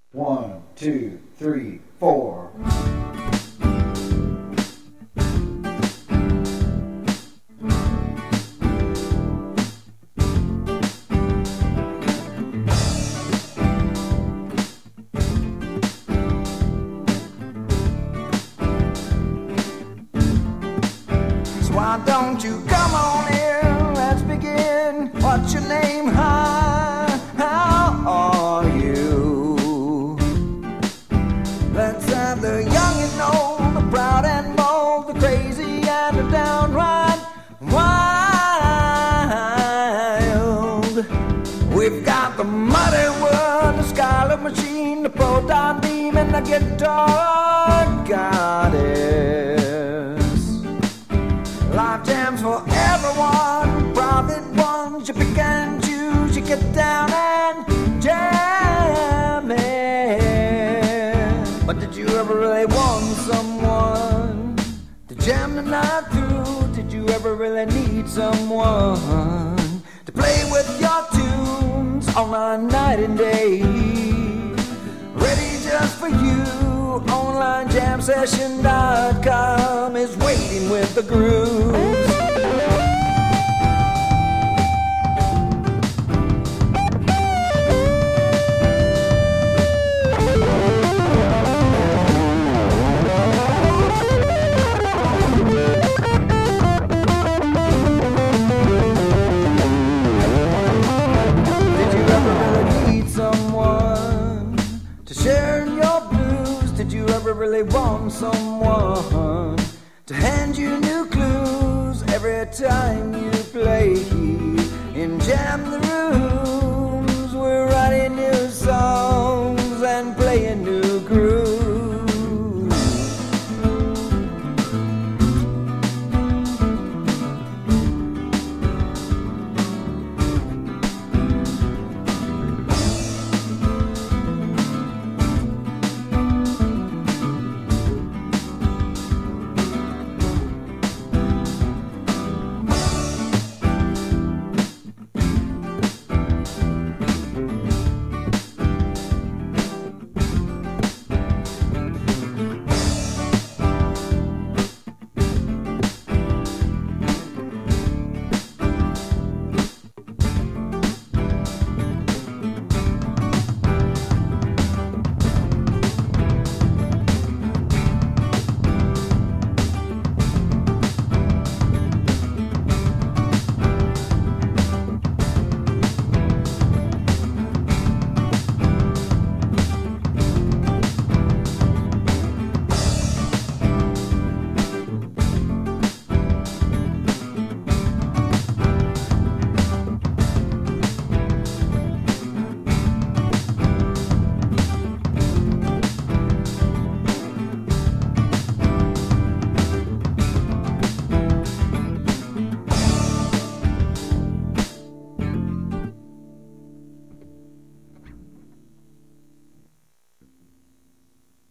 1, 2, 3, 4. Why don't you come on in? Let's begin. What's your name? Hi, how are you? Let's have the young and old, the proud and bold, the crazy and the downright wild. We've got the muddy world, the scarlet machine, the proton beam, and the guitar goddess. Live jams for everyone, private ones, you pick and choose, you get down and jam it. But did you ever really want someone to jam the night through? Did you ever really need someone to play with your tunes all night and day? Ready just for you. OnlineJamSession.com is waiting with the grooves.